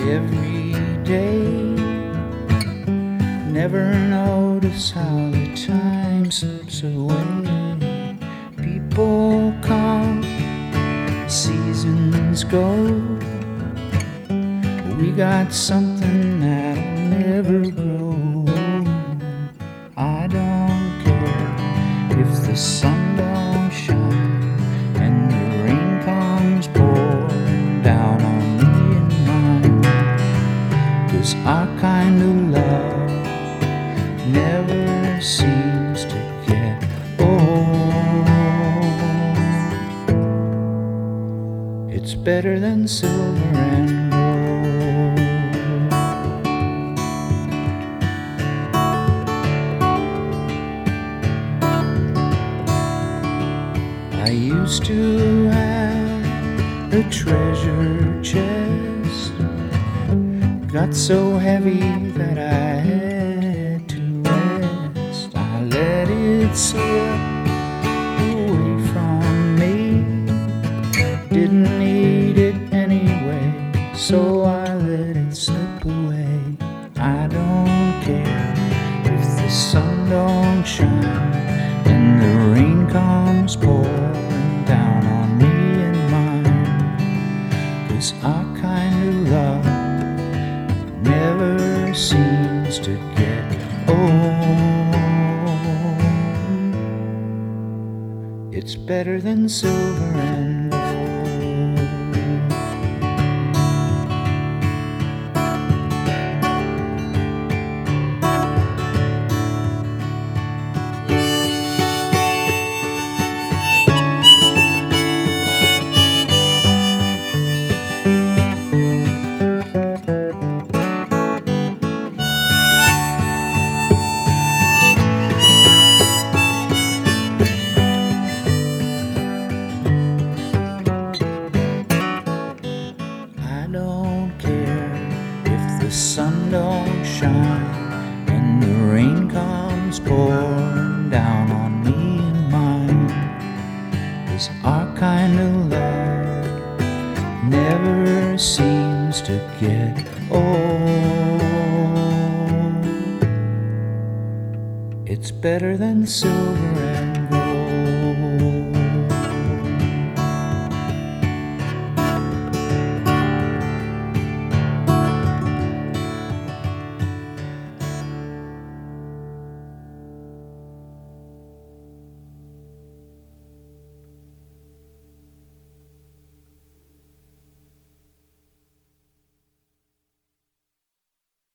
every day. Never notice how the time slips away. People come, seasons go. We got something that'll never grow. I don't care if the sun don't shine and the rain comes pouring down on me and mine. 'Cause our kind of love never seems to get old. It's better than silver and gold. I used to have a treasure chest, got so heavy that I had to rest. I let it slip away from me, didn't need it anyway, so I let it slip away. I don't care if the sun don't shine and the rain comes pouring down on me and mine. 'Cause our kind of love never seems to get old. It's better than silver and gold. I don't care if the sun don't shine and the rain comes pouring down on me and mine. 'Cause our kind of love never seems to get old. It's better than silver